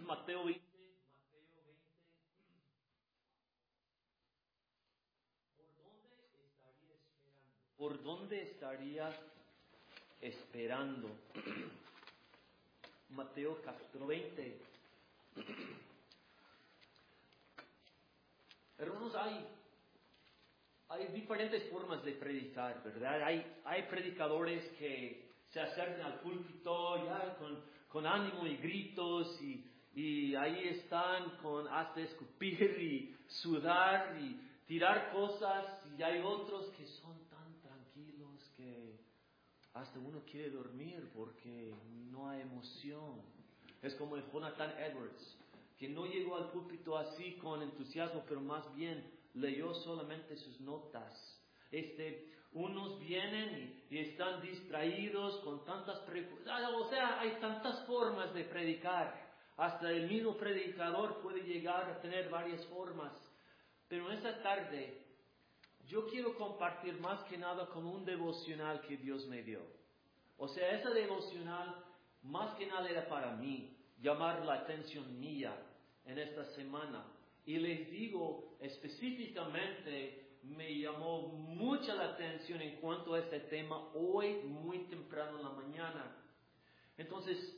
Mateo 20. ¿Por dónde estaría esperando? Mateo capítulo 20. Hermanos, hay diferentes formas de predicar, ¿verdad? Hay predicadores que se acercan al púlpito ya con ánimo y gritos y ahí están con hasta escupir y sudar y tirar cosas, y hay otros que son tan tranquilos que hasta uno quiere dormir porque no hay emoción. Es como el Jonathan Edwards, que no llegó al púlpito así con entusiasmo, pero más bien leyó solamente sus notas. Unos vienen y están distraídos con tantas preocupaciones. O sea, hay tantas formas de predicar. Hasta el mismo predicador puede llegar a tener varias formas. Pero esta tarde yo quiero compartir más que nada como un devocional que Dios me dio. O sea, esa devocional más que nada era para mí, llamar la atención mía en esta semana. Y les digo, específicamente me llamó mucha la atención en cuanto a este tema hoy muy temprano en la mañana. Entonces,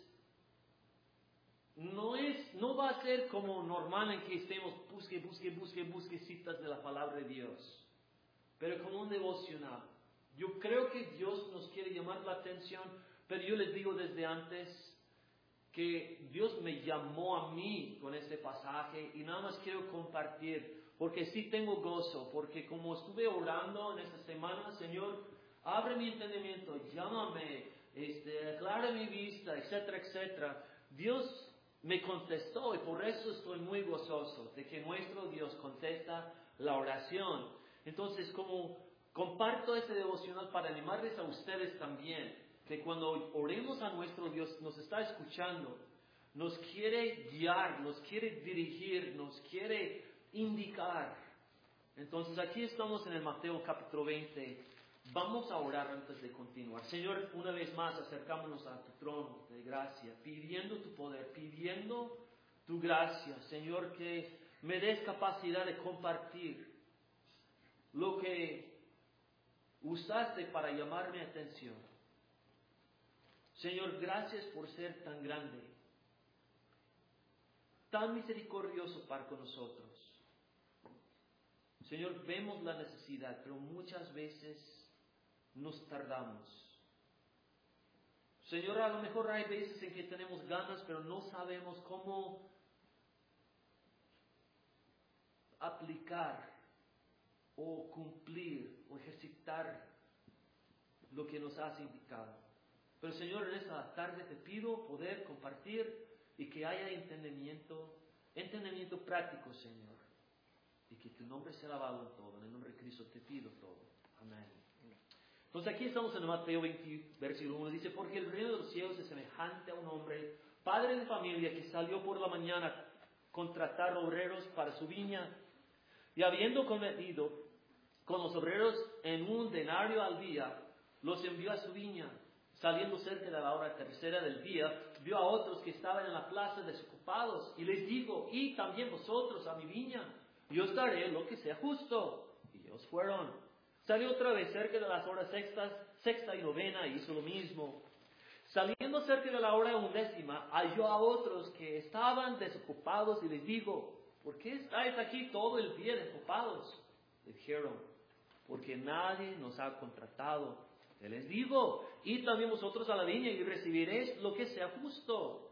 no va a ser como normal en que estemos busque citas de la palabra de Dios, pero como un devocional. Yo creo que Dios nos quiere llamar la atención, pero yo les digo desde antes que Dios me llamó a mí con este pasaje y nada más quiero compartir, porque sí tengo gozo, porque como estuve orando en esta semana, Señor, abre mi entendimiento, llámame, aclara mi vista, etcétera, etcétera. Dios me contestó y por eso estoy muy gozoso de que nuestro Dios contesta la oración. Entonces, como comparto este devocional para animarles a ustedes también, que cuando oremos a nuestro Dios nos está escuchando, nos quiere guiar, nos quiere dirigir, nos quiere indicar. Entonces aquí estamos en el Mateo capítulo 20. Vamos a orar antes de continuar. Señor, una vez más acercámonos a tu trono de gracia, pidiendo tu poder, pidiendo tu gracia. Señor, que me des capacidad de compartir lo que usaste para llamar mi atención. Señor, gracias por ser tan grande, tan misericordioso para con nosotros. Señor, vemos la necesidad, pero muchas veces nos tardamos. Señor, a lo mejor hay veces en que tenemos ganas, pero no sabemos cómo aplicar o cumplir o ejercitar lo que nos has indicado. Pero Señor, en esta tarde te pido poder compartir y que haya entendimiento práctico, Señor. Y que tu nombre sea alabado en todo. En el nombre de Cristo te pido todo. Amén. Entonces aquí estamos en Mateo 20, versículo 1. Dice, porque el reino de los cielos es semejante a un hombre, padre de familia, que salió por la mañana a contratar obreros para su viña. Y habiendo convenido con los obreros en un denario al día, los envió a su viña. Saliendo cerca de la hora tercera del día, vio a otros que estaban en la plaza desocupados, y les dijo, id también vosotros a mi viña, y os daré lo que sea justo. Y ellos fueron. Salió otra vez cerca de las horas sexta y novena, y hizo lo mismo. Saliendo cerca de la hora 11, halló a otros que estaban desocupados, y les dijo, ¿por qué estáis aquí todo el día desocupados? Le dijeron, porque nadie nos ha contratado. Te les digo, id también vosotros a la viña y recibiréis lo que sea justo.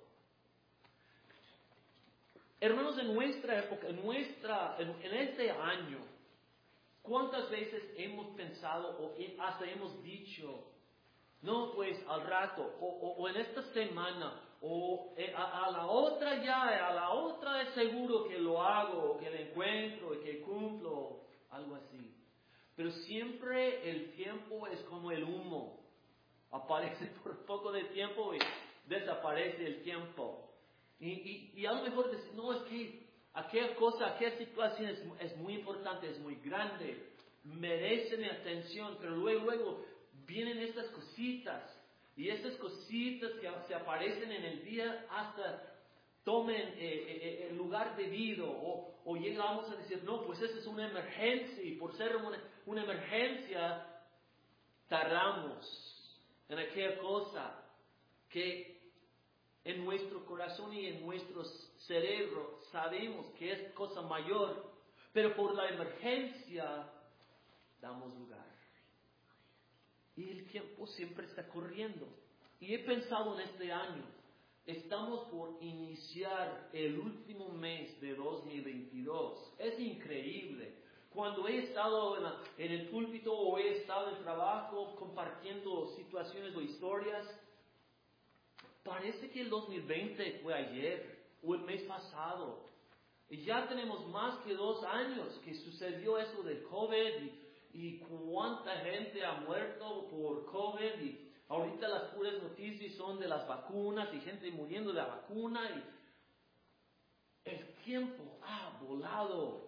Hermanos, en nuestra época, en este año, ¿cuántas veces hemos pensado o hasta hemos dicho, no, pues al rato, o en esta semana, o a la otra es seguro que lo hago, o que lo encuentro, y que cumplo, algo así? Pero siempre el tiempo es como el humo. Aparece por poco de tiempo y desaparece el tiempo. Y a lo mejor decir, no, es que aquella situación es muy importante, es muy grande, merece mi atención, pero luego vienen estas cositas. Y estas cositas que se aparecen en el día hasta tomen el lugar debido, o llegamos a decir, no, pues esa es una emergencia, y por ser una emergencia, tardamos en aquella cosa que en nuestro corazón y en nuestro cerebro sabemos que es cosa mayor, pero por la emergencia damos lugar. Y el tiempo siempre está corriendo. Y he pensado en este año, estamos por iniciar el último mes de 2022. Es increíble. Cuando he estado en el púlpito o he estado en trabajo compartiendo situaciones o historias, parece que el 2020 fue ayer o el mes pasado. Y ya tenemos más que 2 años que sucedió eso del COVID y cuánta gente ha muerto por COVID. Y ahorita las puras noticias son de las vacunas y gente muriendo de la vacuna. Y el tiempo ha volado.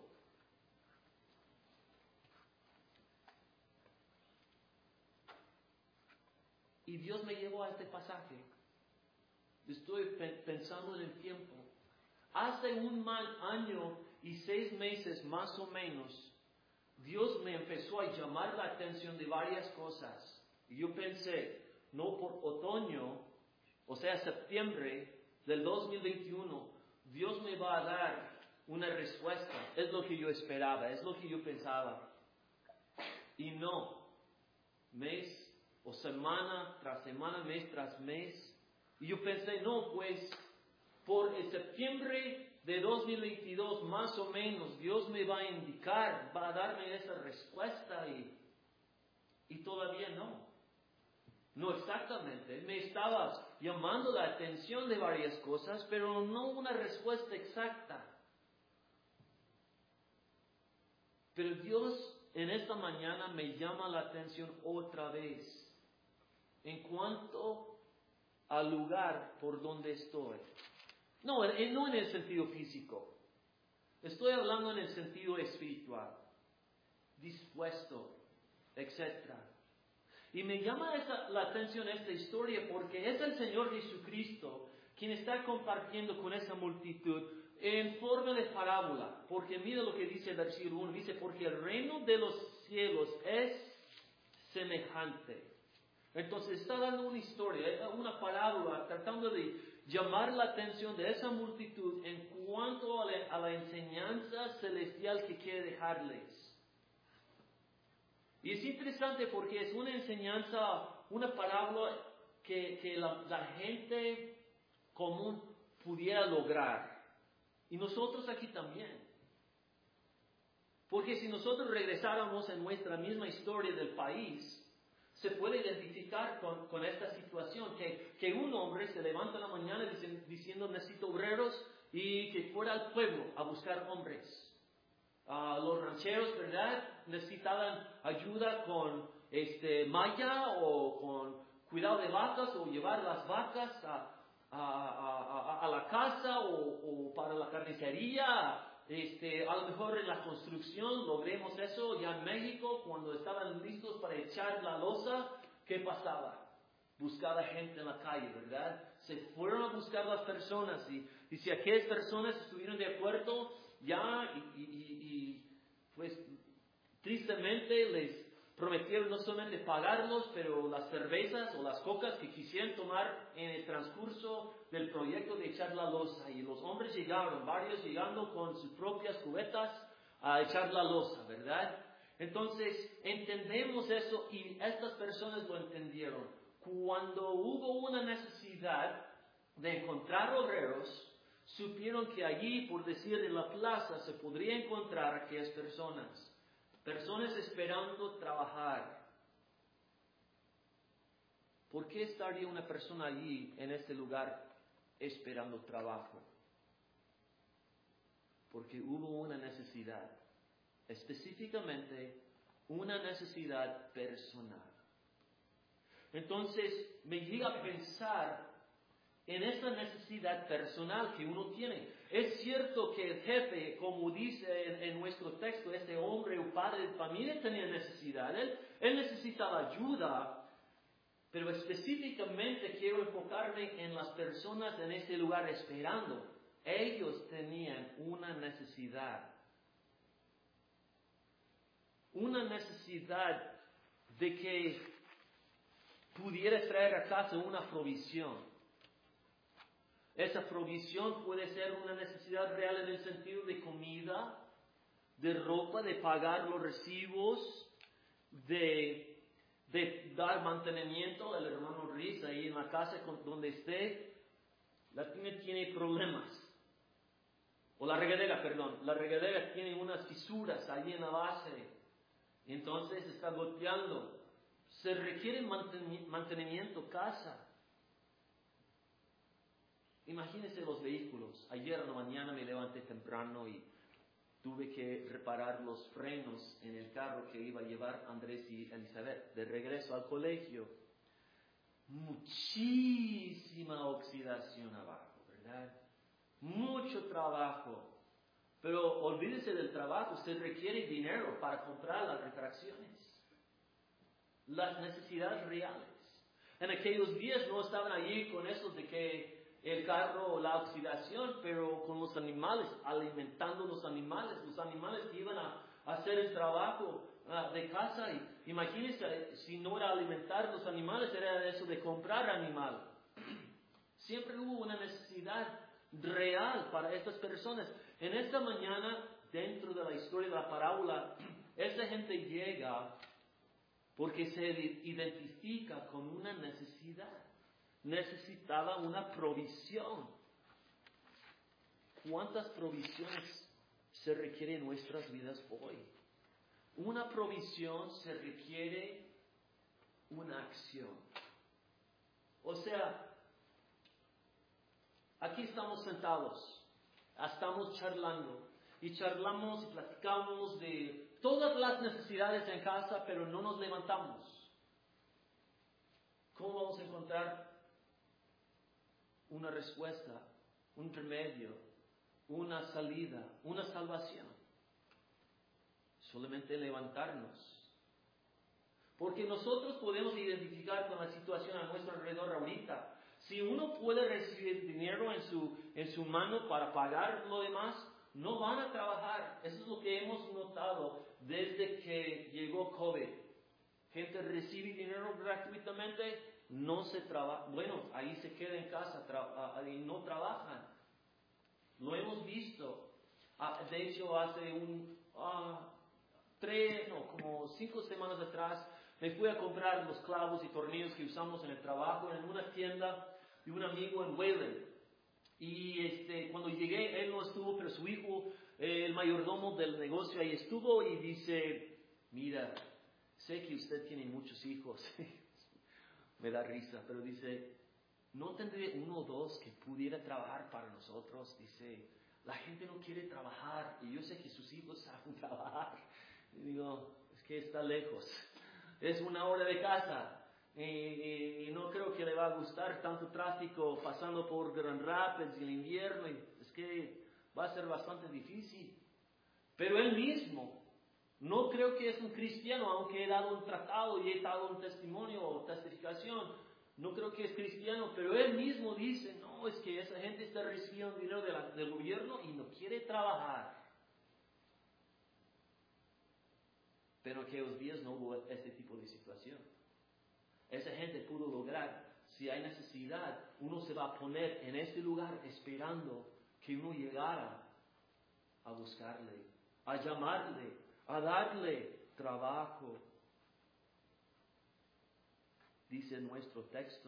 Y Dios me llevó a este pasaje. Estoy pensando en el tiempo. Hace un año y 6 meses más o menos, Dios me empezó a llamar la atención de varias cosas. Y yo pensé, no por otoño, o sea, septiembre del 2021, Dios me va a dar una respuesta. Es lo que yo esperaba, es lo que yo pensaba. Y no, mes o semana tras semana, mes tras mes. Y yo pensé, no, pues, por el septiembre de 2022, más o menos, Dios me va a indicar, va a darme esa respuesta y todavía no. No exactamente. Él me estaba llamando la atención de varias cosas, pero no una respuesta exacta. Pero Dios en esta mañana me llama la atención otra vez en cuanto al lugar por donde estoy. No en el sentido físico. Estoy hablando en el sentido espiritual. Dispuesto, etc. Y me llama la atención esta historia porque es el Señor Jesucristo quien está compartiendo con esa multitud en forma de parábola. Porque mira lo que dice el versículo 1. Dice, porque el reino de los cielos es semejante. Entonces está dando una historia, una parábola, tratando de llamar la atención de esa multitud en cuanto a la enseñanza celestial que quiere dejarles. Y es interesante porque es una enseñanza, una parábola que la gente común pudiera lograr. Y nosotros aquí también. Porque si nosotros regresáramos en nuestra misma historia del país, se puede identificar con esta situación, que un hombre se levanta en la mañana diciendo necesito obreros y que fuera al pueblo a buscar hombres. Los rancheros, ¿verdad? Necesitaban ayuda con malla o con cuidado de vacas o llevar las vacas a la casa o para la carnicería. A lo mejor en la construcción logremos eso ya en México, cuando estaban listos para echar la losa, ¿qué pasaba? Buscaba gente en la calle, ¿verdad? Se fueron a buscar las personas y si aquellas personas estuvieron de acuerdo, ya y pues tristemente les prometieron no solamente pagarlos, pero las cervezas o las cocas que quisieran tomar en el transcurso del proyecto de echar la losa. Y los hombres llegaron, varios llegando con sus propias cubetas a echar la losa, ¿verdad? Entonces entendemos eso y estas personas lo entendieron. Cuando hubo una necesidad de encontrar obreros, supieron que allí, por decir en la plaza, se podría encontrar aquellas personas. Personas esperando trabajar. ¿Por qué estaría una persona allí, en este lugar, esperando trabajo? Porque hubo una necesidad. Específicamente, una necesidad personal. Entonces, me llega a pensar en esa necesidad personal que uno tiene. Es cierto que el jefe, como dice en nuestro texto, este hombre o padre de familia tenía necesidad. Él necesitaba ayuda, pero específicamente quiero enfocarme en las personas en este lugar esperando. Ellos tenían una necesidad. Una necesidad de que pudiera traer a casa una provisión. Esa provisión puede ser una necesidad real en el sentido de comida, de ropa, de pagar los recibos, de dar mantenimiento. El hermano Riz ahí en la casa donde esté, la tiene problemas. O la regadera tiene unas fisuras ahí en la base. Entonces está golpeando. Se requiere mantenimiento, casa. Imagínense los vehículos. Ayer en la mañana me levanté temprano y tuve que reparar los frenos en el carro que iba a llevar Andrés y Elizabeth de regreso al colegio. Muchísima oxidación abajo, ¿verdad? Mucho trabajo. Pero olvídese del trabajo, se requiere dinero para comprar las refacciones. Las necesidades reales. En aquellos días no estaban allí con eso de que el carro o la oxidación, pero con los animales, alimentando los animales que iban a hacer el trabajo de casa. Y imagínense, si no era alimentar los animales, era eso de comprar animal. Siempre hubo una necesidad real para estas personas. En esta mañana, dentro de la historia de la parábola, esta gente llega porque se identifica con una necesidad. Necesitaba una provisión. ¿Cuántas provisiones se requieren en nuestras vidas hoy? Una provisión se requiere una acción. O sea, aquí estamos sentados, estamos charlando y charlamos y platicamos de todas las necesidades en casa, pero no nos levantamos. ¿Cómo vamos a encontrar una respuesta, un remedio, una salida, una salvación? Solamente levantarnos. Porque nosotros podemos identificar con la situación a nuestro alrededor ahorita. Si uno puede recibir dinero en su mano para pagar lo demás, no van a trabajar. Eso es lo que hemos notado desde que llegó COVID. Gente recibe dinero gratuitamente, no se trabaja. Bueno, ahí se queda en casa y no trabajan. Lo hemos visto. De hecho, hace como 5 semanas atrás, me fui a comprar los clavos y tornillos que usamos en el trabajo en una tienda de un amigo en Wayland. Y cuando llegué, él no estuvo, pero su hijo, el mayordomo del negocio, ahí estuvo y dice: mira, sé que usted tiene muchos hijos. Me da risa, pero dice: ¿no tendría uno o dos que pudiera trabajar para nosotros? Dice: la gente no quiere trabajar y yo sé que sus hijos saben trabajar. Y digo: es que está lejos. Es 1 hora de casa. Y no creo que le va a gustar tanto tráfico pasando por Grand Rapids en el invierno. Y es que va a ser bastante difícil. Pero él mismo, no creo que es un cristiano, aunque he dado un tratado y he dado un testimonio o testificación. No creo que es cristiano, pero él mismo dice: no, es que esa gente está recibiendo dinero del gobierno y no quiere trabajar. Pero en aquellos días no hubo ese tipo de situación. Esa gente pudo lograr, si hay necesidad, uno se va a poner en este lugar esperando que uno llegara a buscarle, a llamarle, a darle trabajo. Dice nuestro texto.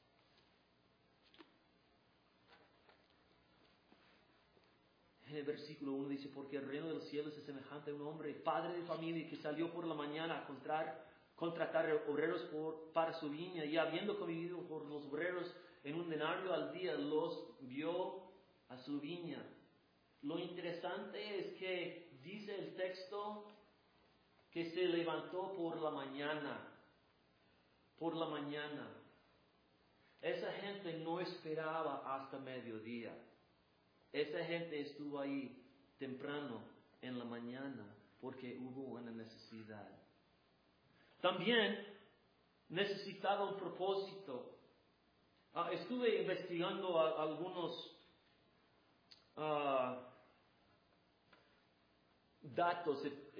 En el versículo 1 dice: porque el reino de los cielos es semejante a un hombre, padre de familia, que salió por la mañana a contratar obreros para su viña, y habiendo convivido por los obreros en un denario al día, los envió a su viña. Lo interesante es que dice el texto que se levantó por la mañana. Por la mañana. Esa gente no esperaba hasta mediodía. Esa gente estuvo ahí temprano en la mañana porque hubo una necesidad. También necesitaba un propósito. Estuve investigando algunos datos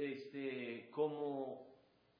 como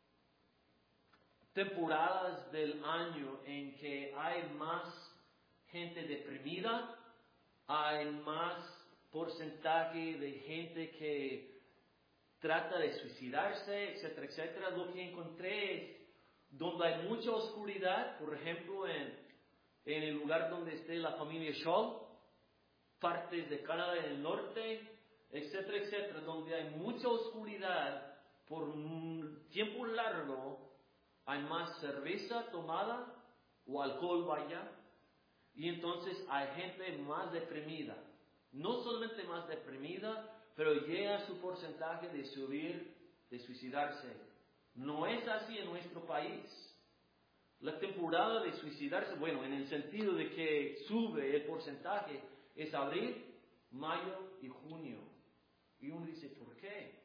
temporadas del año en que hay más gente deprimida, hay más porcentaje de gente que trata de suicidarse, etcétera, etcétera. Lo que encontré es donde hay mucha oscuridad, por ejemplo, en el lugar donde esté la familia Scholl, partes de Canadá del Norte, etcétera, etcétera, donde hay mucha oscuridad por un tiempo largo, hay más cerveza tomada o alcohol, vaya, y entonces hay gente más deprimida. No solamente más deprimida, pero llega su porcentaje de subir, de suicidarse. No es así en nuestro país. La temporada de suicidarse, bueno, en el sentido de que sube el porcentaje, es abril, mayo y junio. Y uno dice, ¿por qué?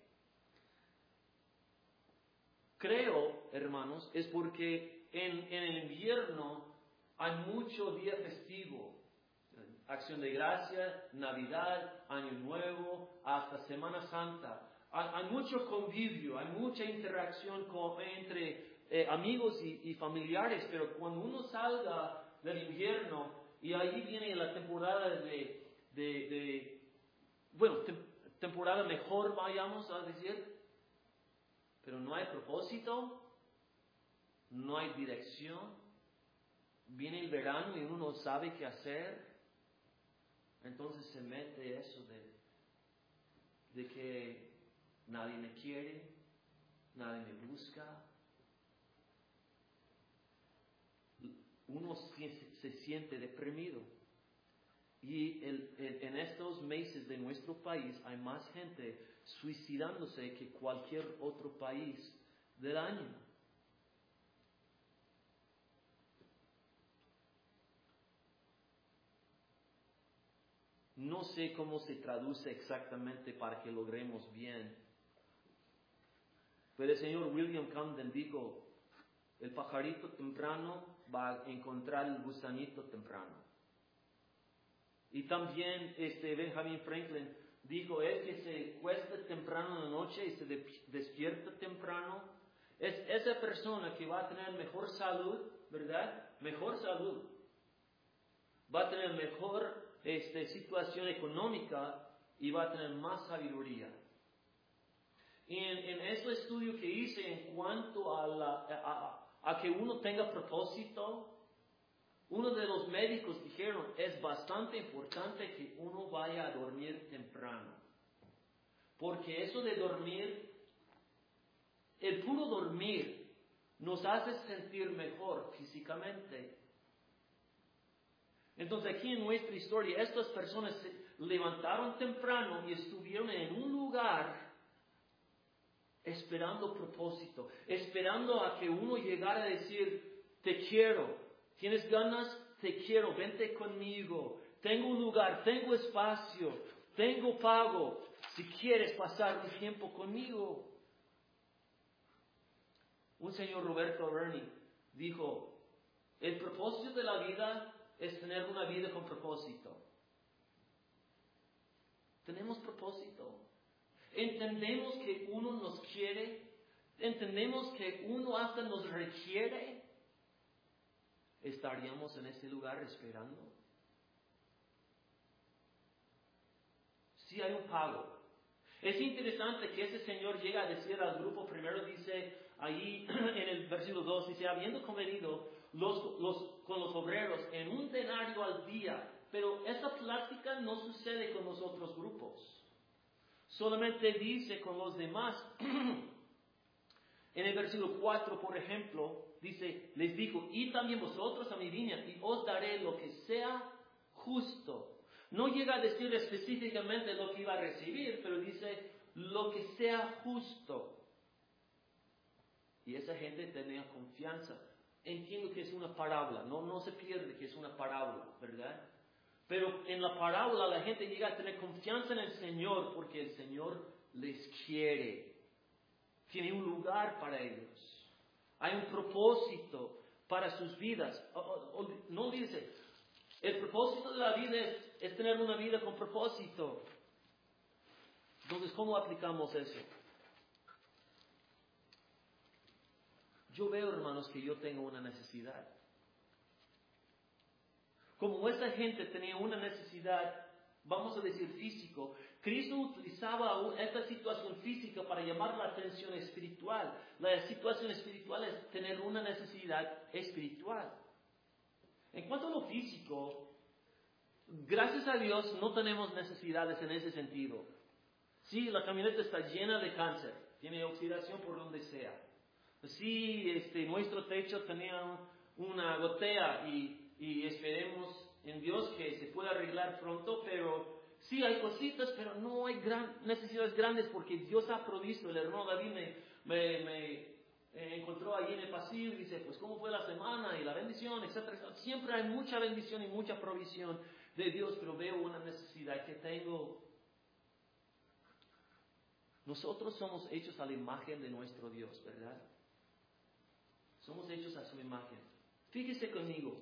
Creo, hermanos, es porque en el invierno hay mucho día festivo. Acción de Gracia, Navidad, Año Nuevo, hasta Semana Santa. Hay mucho convivio, hay mucha interacción entre amigos y familiares, pero cuando uno salga del invierno y ahí viene la temporada temporada mejor, vayamos a decir, pero no hay propósito, no hay dirección. Viene el verano y uno no sabe qué hacer. Entonces se mete eso de que nadie me quiere, nadie me busca. Uno se siente deprimido. Y en estos meses de nuestro país hay más gente suicidándose que cualquier otro país del año. No sé cómo se traduce exactamente para que logremos bien. Pero el señor William Camden dijo, el pajarito temprano va a encontrar el gusanito temprano. Y también Benjamin Franklin dijo, el que se cuesta temprano en la noche y se despierta temprano, es esa persona que va a tener mejor salud, ¿verdad? Mejor salud. Va a tener mejor situación económica y va a tener más sabiduría. Y en ese estudio que hice en cuanto a que uno tenga propósito, uno de los médicos dijeron, es bastante importante que uno vaya a dormir temprano. Porque eso de dormir, el puro dormir, nos hace sentir mejor físicamente. Entonces aquí en nuestra historia, estas personas se levantaron temprano y estuvieron en un lugar esperando propósito, esperando a que uno llegara a decir, te quiero, tienes ganas, te quiero, vente conmigo, tengo un lugar, tengo espacio, tengo pago, si quieres pasar un tiempo conmigo. Un señor Roberto Berni dijo, el propósito de la vida es tener una vida con propósito. Tenemos propósito. Entendemos que uno nos quiere. Entendemos que uno hasta nos requiere. ¿Estaríamos en ese lugar esperando? Sí hay un pago. Es interesante que ese señor llega a decir al grupo, primero dice ahí en el versículo 2, dice, habiendo convenido con los obreros en un denario al día, pero esa plática no sucede con los otros grupos. Solamente dice con los demás. En el versículo 4, por ejemplo, dice, les dijo, id también vosotros a mi viña y os daré lo que sea justo. No llega a decir específicamente lo que iba a recibir, pero dice, lo que sea justo. Y esa gente tenía confianza. Entiendo que es una parábola, no se pierde que es una parábola, ¿verdad? Pero en la parábola la gente llega a tener confianza en el Señor porque el Señor les quiere. Tiene un lugar para ellos. Hay un propósito para sus vidas. No olvídese, el propósito de la vida es es tener una vida con propósito. Entonces, ¿cómo aplicamos eso? Yo veo, hermanos, que yo tengo una necesidad. Como esa gente tenía una necesidad, vamos a decir físico, Cristo utilizaba esta situación física para llamar la atención espiritual. La situación espiritual es tener una necesidad espiritual. En cuanto a lo físico, gracias a Dios no tenemos necesidades en ese sentido. Sí, la camioneta está llena de cáncer, tiene oxidación por donde sea. Sí, nuestro techo tenía una gotea y esperemos en Dios que se pueda arreglar pronto, pero sí hay cositas, pero no hay necesidades grandes porque Dios ha provisto. El hermano David me encontró ahí en el pasillo y dice, pues ¿cómo fue la semana? Y la bendición, etcétera, etcétera. Siempre hay mucha bendición y mucha provisión de Dios, pero veo una necesidad que tengo. Nosotros somos hechos a la imagen de nuestro Dios, ¿verdad? Somos hechos a su imagen. Fíjese conmigo.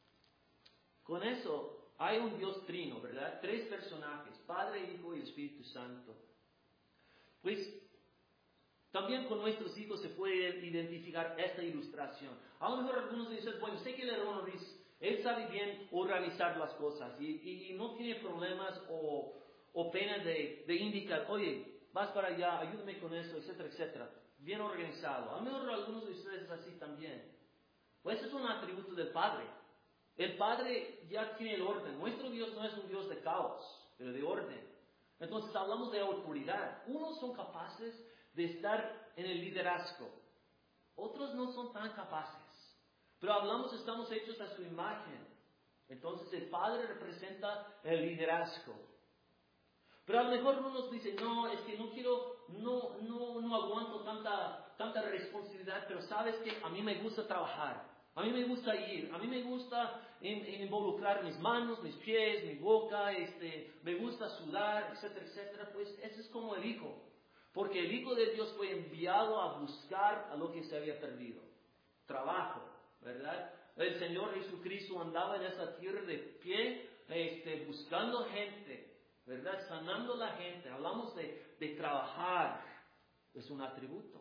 Con eso hay un Dios trino, ¿verdad? 3 personajes, Padre, Hijo y Espíritu Santo. Pues también con nuestros hijos se puede identificar esta ilustración. A lo mejor algunos dicen, bueno, sé que el hermano Luis, él sabe bien organizar las cosas y no tiene problemas o pena de indicar, oye, vas para allá, ayúdame con eso, etcétera, etcétera. Bien organizado. A lo mejor algunos de ustedes es así también. Pues eso es un atributo del Padre. El Padre ya tiene el orden. Nuestro Dios no es un Dios de caos, pero de orden. Entonces hablamos de autoridad. Unos son capaces de estar en el liderazgo. Otros no son tan capaces. Pero estamos hechos a su imagen. Entonces el Padre representa el liderazgo. Pero a lo mejor unos dicen, no, es que no quiero, no aguanto tanta responsabilidad, pero sabes que a mí me gusta trabajar, a mí me gusta ir, a mí me gusta involucrar mis manos, mis pies, mi boca, me gusta sudar, etcétera, etcétera. Pues ese es como el Hijo, porque el Hijo de Dios fue enviado a buscar a lo que se había perdido, trabajo, ¿verdad? El Señor Jesucristo andaba en esa tierra de pie, buscando gente, ¿verdad? Sanando la gente. Hablamos de trabajar. Es un atributo.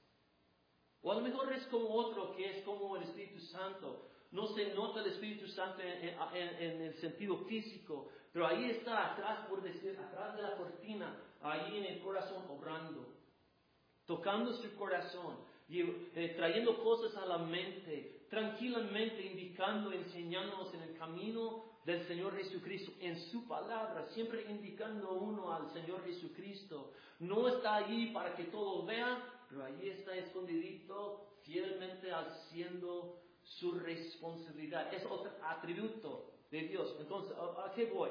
O a lo mejor es como otro que es como el Espíritu Santo. No se nota el Espíritu Santo en el sentido físico, pero ahí está atrás, por decir, atrás de la cortina, ahí en el corazón obrando, tocando su corazón, y, trayendo cosas a la mente, tranquilamente indicando, enseñándonos en el camino del Señor Jesucristo, en su palabra, siempre indicando uno al Señor Jesucristo. No está allí para que todos vean, pero allí está escondidito, fielmente haciendo su responsabilidad. Es otro atributo de Dios. Entonces, ¿a qué voy?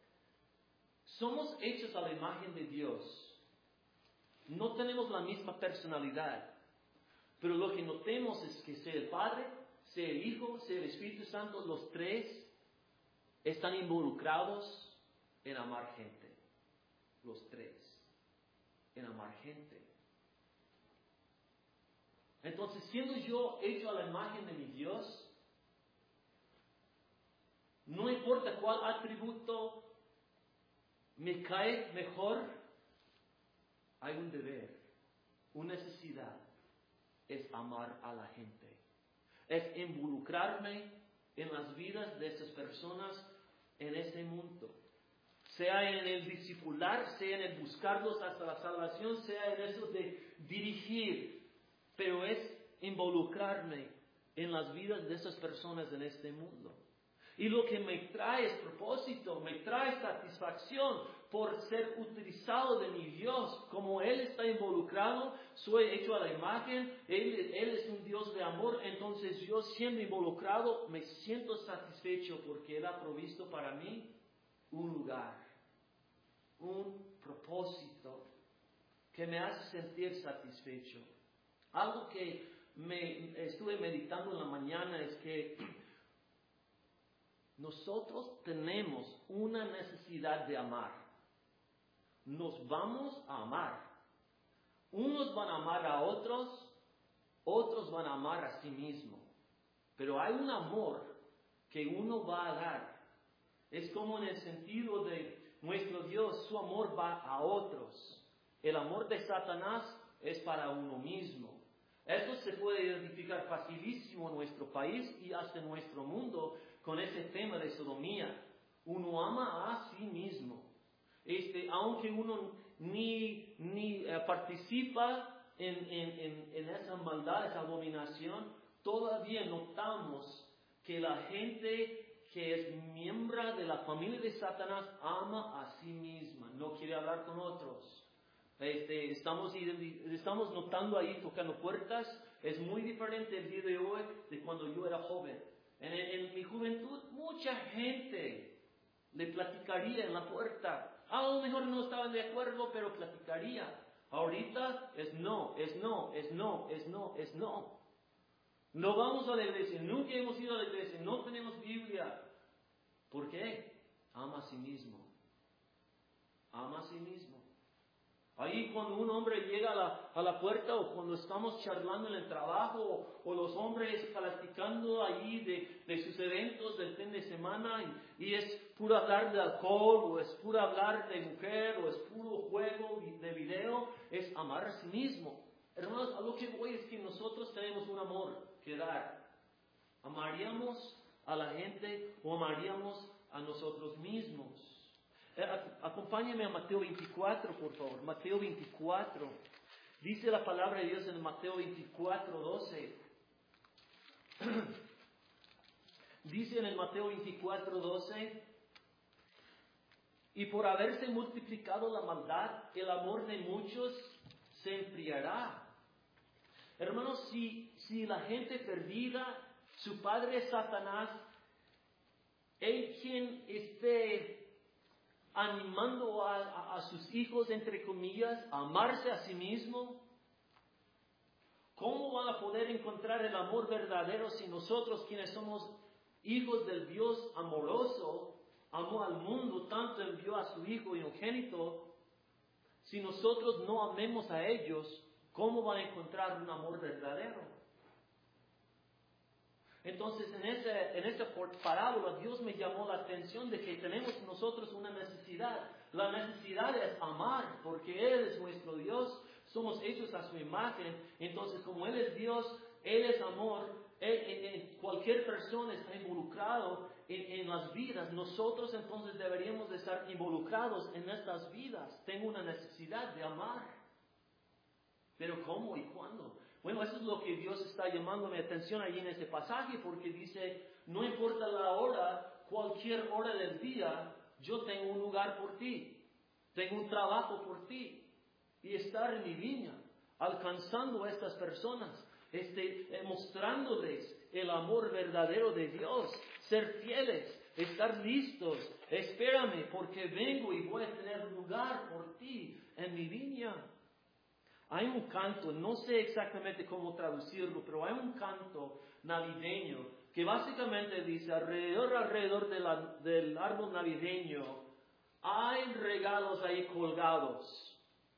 Somos hechos a la imagen de Dios. No tenemos la misma personalidad, pero lo que notemos es que sea el Padre, sea el Hijo, sea el Espíritu Santo, los 3 están involucrados en amar gente. Los 3. En amar gente. Entonces, siendo yo hecho a la imagen de mi Dios, no importa cuál atributo me cae mejor, hay un deber, una necesidad, es amar a la gente. Es involucrarme en las vidas de esas personas en este mundo. Sea en el discipular, sea en el buscarlos hasta la salvación, sea en eso de dirigir. Pero es involucrarme en las vidas de esas personas en este mundo. Y lo que me trae es propósito, me trae satisfacción por ser utilizado de mi Dios. Como Él está involucrado, soy hecho a la imagen, Él es un Dios de amor. Entonces yo, siendo involucrado, me siento satisfecho porque Él ha provisto para mí un lugar, un propósito que me hace sentir satisfecho. Algo que me estuve meditando en la mañana es que nosotros tenemos una necesidad de amar. Nos vamos a amar. Unos van a amar a otros, otros van a amar a sí mismos. Pero hay un amor que uno va a dar. Es como en el sentido de nuestro Dios, su amor va a otros. El amor de Satanás es para uno mismo. Esto se puede identificar facilísimo en nuestro país y hasta en nuestro mundo con ese tema de sodomía. Uno ama a sí mismo. Aunque uno ni participa en esa maldad, esa abominación, todavía notamos que la gente que es miembro de la familia de Satanás ama a sí misma, no quiere hablar con otros. Estamos notando ahí, tocando puertas. Es muy diferente el día de hoy de cuando yo era joven. En mi juventud, mucha gente le platicaría en la puerta. A lo mejor no estaban de acuerdo, pero platicaría. Ahorita es no, es no, es no, es no, es no. No vamos a la iglesia, nunca hemos ido a la iglesia, no tenemos Biblia. ¿Por qué? Ama a sí mismo. Ama a sí mismo. Ahí cuando un hombre llega a la puerta o cuando estamos charlando en el trabajo o los hombres platicando ahí de sus eventos del fin de semana y es puro hablar de alcohol o es puro hablar de mujer o es puro juego de video, es amar a sí mismo. Hermanos, a lo que voy es que nosotros tenemos un amor que dar. ¿Amaríamos a la gente o amaríamos a nosotros mismos? Acompáñame a Mateo 24, por favor. Mateo 24. Dice la palabra de Dios en Mateo 24, 12. Dice en el Mateo 24, 12. Y por haberse multiplicado la maldad, el amor de muchos se enfriará. Hermanos, si la gente perdida, su padre es Satanás, él quien esté animando a sus hijos, entre comillas, a amarse a sí mismo, ¿cómo van a poder encontrar el amor verdadero si nosotros, quienes somos hijos del Dios amoroso, amó al mundo, tanto envió a su Hijo unigénito? Si nosotros no amemos a ellos, ¿cómo van a encontrar un amor verdadero? Entonces, en esta parábola, Dios me llamó la atención de que tenemos nosotros una necesidad. La necesidad es amar, porque Él es nuestro Dios, somos hechos a su imagen. Entonces, como Él es Dios, Él es amor, cualquier persona está involucrado en las vidas. Nosotros entonces deberíamos de estar involucrados en estas vidas. Tengo una necesidad de amar. Pero ¿cómo y cuándo? Bueno, eso es lo que Dios está llamando mi atención allí en ese pasaje, porque dice, no importa la hora, cualquier hora del día, yo tengo un lugar por ti, tengo un trabajo por ti, y estar en mi viña, alcanzando a estas personas, mostrándoles el amor verdadero de Dios, ser fieles, estar listos, espérame, porque vengo y voy a tener lugar por ti en mi viña. Hay un canto, no sé exactamente cómo traducirlo, pero hay un canto navideño que básicamente dice, alrededor del árbol navideño, hay regalos ahí colgados.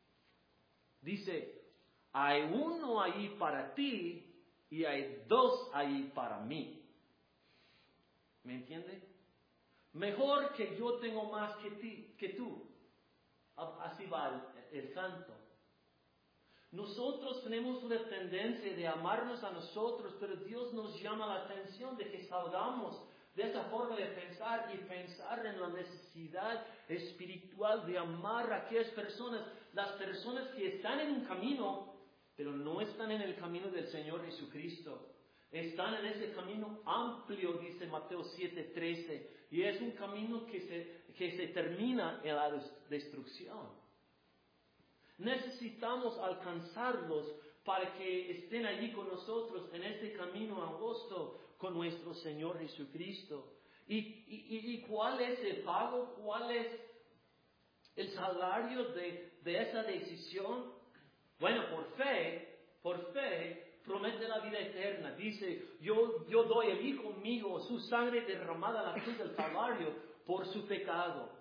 Dice, hay uno ahí para ti y hay dos ahí para mí. ¿Me entiende? Mejor que yo tengo más que tú. Así va el canto. Nosotros tenemos una tendencia de amarnos a nosotros, pero Dios nos llama la atención de que salgamos de esa forma de pensar y pensar en la necesidad espiritual de amar a aquellas personas, las personas que están en un camino, pero no están en el camino del Señor Jesucristo. Están en ese camino amplio, dice Mateo 7:13, y es un camino que se termina en la destrucción. Necesitamos alcanzarlos para que estén allí con nosotros en este camino angosto con nuestro Señor Jesucristo. ¿Y cuál es el pago? ¿Cuál es el salario de esa decisión? Bueno, por fe, promete la vida eterna. Dice, yo doy el Hijo mío, su sangre derramada a la cruz del Calvario por su pecado.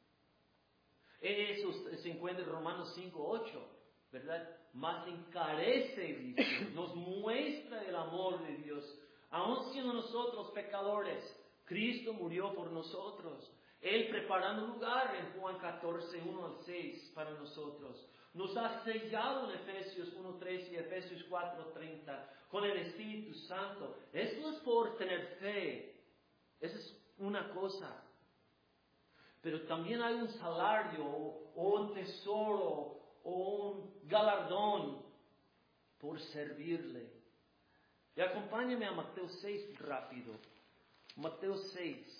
Eso se encuentra en Romanos 5:8, ¿verdad? Más encarece, dice, nos muestra el amor de Dios. Aun siendo nosotros pecadores, Cristo murió por nosotros. Él preparando lugar en Juan 14, 1 al 6 para nosotros. Nos ha sellado en Efesios 1:3 y Efesios 4:30 con el Espíritu Santo. Eso es por tener fe. Esa es una cosa. Pero también hay un salario o un tesoro o un galardón por servirle. Y acompáñeme a Mateo 6 rápido. Mateo 6.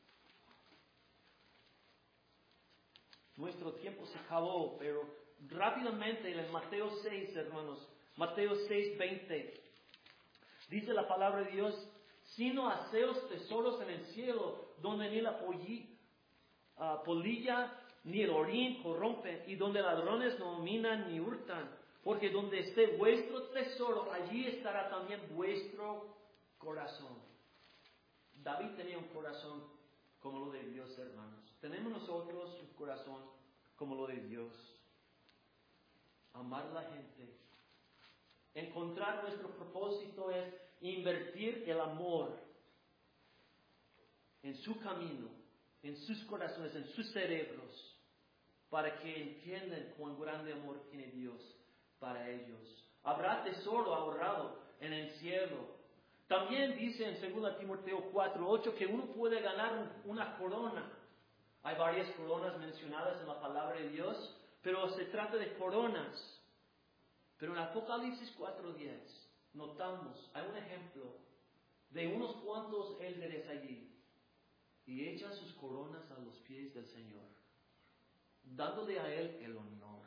Nuestro tiempo se acabó, pero rápidamente en Mateo 6, hermanos. Mateo 6:20. Dice la palabra de Dios, sino haceos tesoros en el cielo, donde ni la polilla ni el orín corrompen, y donde ladrones no minan ni hurtan. Porque donde esté vuestro tesoro, allí estará también vuestro corazón. David tenía un corazón como lo de Dios, hermanos. Tenemos nosotros un corazón como lo de Dios. Amar a la gente. Encontrar nuestro propósito es invertir el amor en su camino, en sus corazones, en sus cerebros, para que entiendan cuán grande amor tiene Dios para ellos. Habrá tesoro ahorrado en el cielo. También dice en 2 Timoteo 4:8 que uno puede ganar una corona. Hay varias coronas mencionadas en la palabra de Dios, pero se trata de coronas. Pero en Apocalipsis 4:10 notamos, hay un ejemplo de unos cuantos líderes allí y echan sus coronas a los pies del Señor, dándole a Él el honor.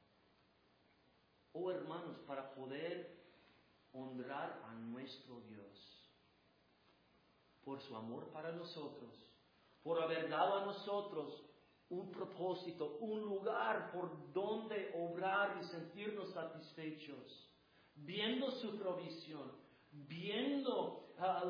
Oh hermanos, para poder honrar a nuestro Dios por su amor para nosotros, por haber dado a nosotros un propósito, un lugar por donde obrar y sentirnos satisfechos, viendo su provisión, viendo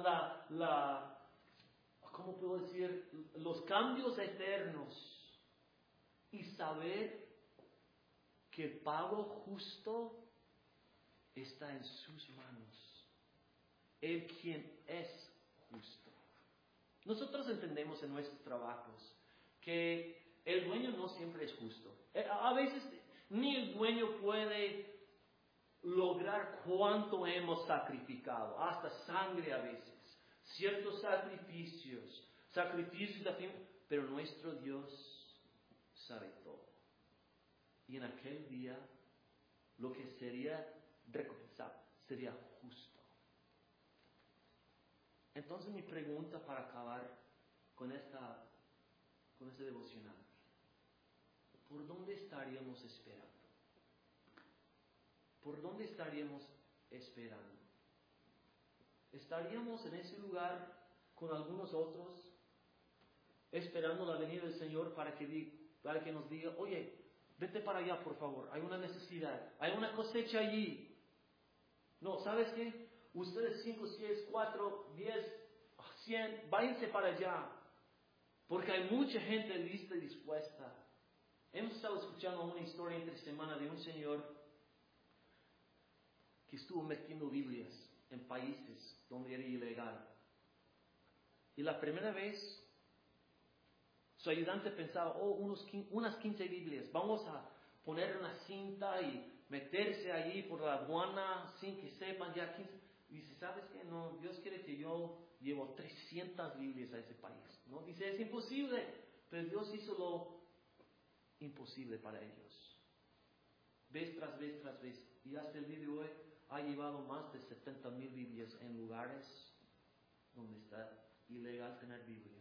¿cómo puedo decir? Los cambios eternos y saber que el pago justo está en sus manos. Él quien es justo. Nosotros entendemos en nuestros trabajos que el dueño no siempre es justo. A veces ni el dueño puede lograr cuánto hemos sacrificado, hasta sangre a veces, ciertos sacrificios de tiempo, pero nuestro Dios sabe todo. Y en aquel día lo que sería recompensado sería justo. Entonces mi pregunta para acabar con este devocional: ¿por dónde estaríamos esperando? ¿Por dónde estaríamos esperando? ¿Estaríamos en ese lugar con algunos otros esperando la venida del Señor para que nos diga, oye, vete para allá por favor, hay una necesidad, hay una cosecha allí? No, ¿sabes qué? Ustedes 5, 6, 4, 10, 100, váyanse para allá, porque hay mucha gente lista y dispuesta. Hemos estado escuchando una historia entre semana de un señor que estuvo metiendo Biblias en países donde era ilegal. Y la primera vez, su ayudante pensaba, unas 15 Biblias, vamos a poner una cinta y meterse allí por la aduana sin que sepan ya 15. Dice, ¿sabes qué? No, Dios quiere que yo llevo 300 Biblias a ese país. ¿No? Dice, es imposible, pero Dios hizo lo imposible para ellos. Vez tras vez tras vez. Y hasta el día de hoy ha llevado más de 70,000 Biblias en lugares donde está ilegal tener Biblia.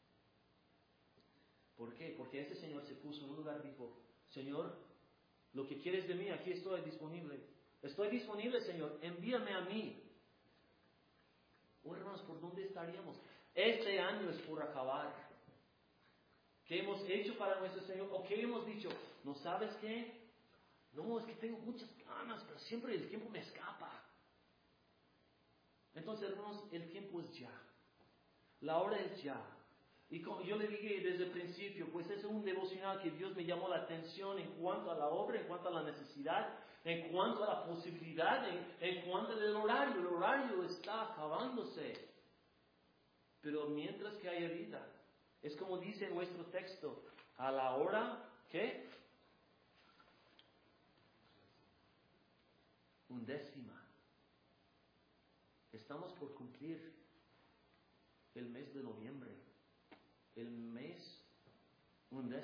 ¿Por qué? Porque ese señor se puso en un lugar y dijo, Señor, lo que quieres de mí, aquí estoy disponible. Estoy disponible, Señor, envíame a mí. Oh, hermanos, ¿por dónde estaríamos? Este año es por acabar. ¿Qué hemos hecho para nuestro Señor? ¿O qué hemos dicho? ¿No sabes qué? No, es que tengo muchas ganas, pero siempre el tiempo me escapa. Entonces, hermanos, el tiempo es ya. La hora es ya. Y como yo le dije desde el principio, pues es un devocional que Dios me llamó la atención en cuanto a la obra, en cuanto a la necesidad, en cuanto a la posibilidad, en cuanto al horario. El horario está acabándose. Pero mientras que haya vida, Es como dice nuestro texto, a la hora, ¿qué? 11. Estamos por cumplir el mes de noviembre, el mes 11.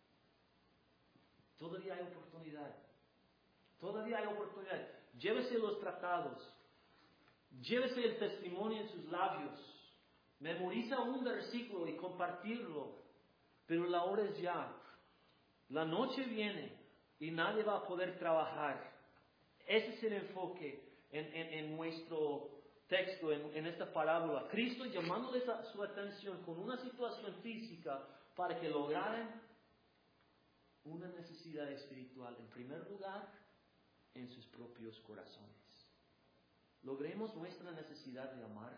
Todavía hay oportunidad. Todavía hay oportunidad. Llévese los tratados. Llévese el testimonio en sus labios. Memoriza un versículo y compartirlo. Pero la hora es ya. La noche viene y nadie va a poder trabajar. Ese es el enfoque en nuestro texto, en esta parábola. Cristo llamándoles su atención con una situación física para que lograran una necesidad espiritual. En primer lugar, en sus propios corazones. Logremos nuestra necesidad de amar.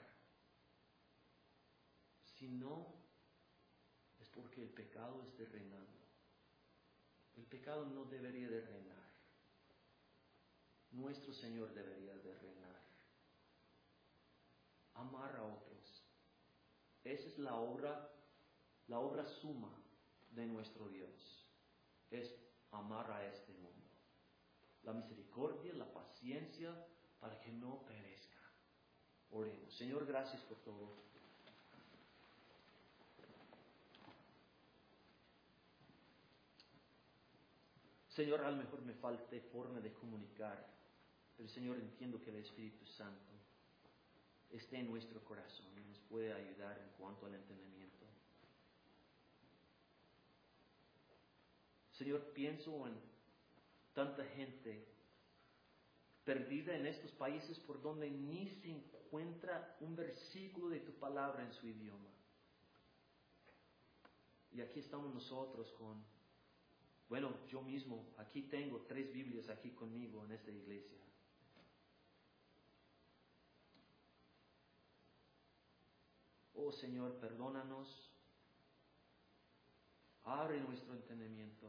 Si no, es porque el pecado esté reinando. El pecado no debería de reinar. Nuestro Señor debería de reinar. Amar a otros. Esa es la obra suma de nuestro Dios. Es amar a este mundo. La misericordia, la paciencia, para que no perezca. Oremos. Señor, gracias por todo. Señor, a lo mejor me falte forma de comunicar, pero Señor, entiendo que el Espíritu Santo esté en nuestro corazón y nos puede ayudar en cuanto al entendimiento. Señor, pienso en tanta gente perdida en estos países por donde ni se encuentra un versículo de tu palabra en su idioma. Y aquí estamos nosotros yo mismo, aquí tengo 3 Biblias aquí conmigo en esta iglesia. Oh Señor, perdónanos. Abre nuestro entendimiento.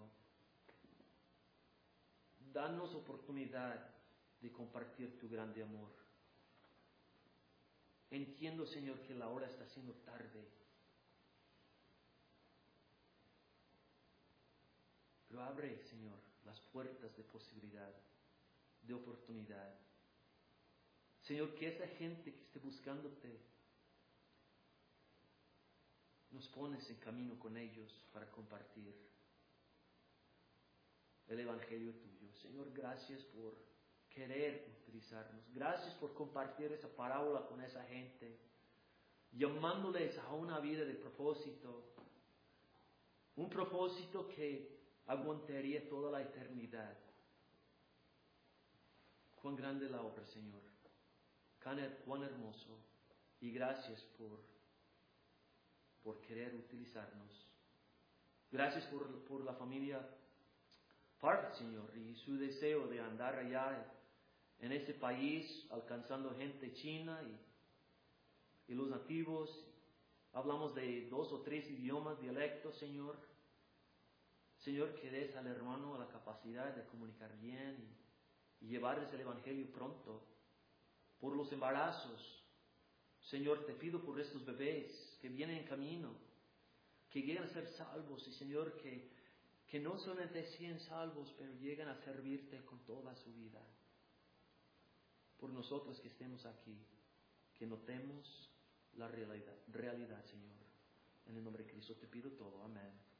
Danos oportunidad de compartir tu grande amor. Entiendo, Señor, que la hora está siendo tarde. Pero abre, Señor, las puertas de posibilidad, de oportunidad. Señor, que esa gente que esté buscándote, nos pones en camino con ellos para compartir el Evangelio tuyo. Señor, gracias por querer utilizarnos. Gracias por compartir esa parábola con esa gente, llamándoles a una vida de propósito. Un propósito que aguantaría toda la eternidad. Cuán grande la obra, Señor. Cuán hermoso. Y gracias por querer utilizarnos. Gracias por la familia Park, Señor, y su deseo de andar allá en ese país, alcanzando gente china y los nativos. Hablamos de 2 o 3 idiomas, dialectos, Señor. Señor, que des al hermano la capacidad de comunicar bien y llevarles el Evangelio pronto. Por los embarazos, Señor, te pido por estos bebés que vienen en camino, que lleguen a ser salvos, y Señor, que no solamente sean salvos, pero lleguen a servirte con toda su vida. Por nosotros que estemos aquí, que notemos la realidad, Señor. En el nombre de Cristo te pido todo. Amén.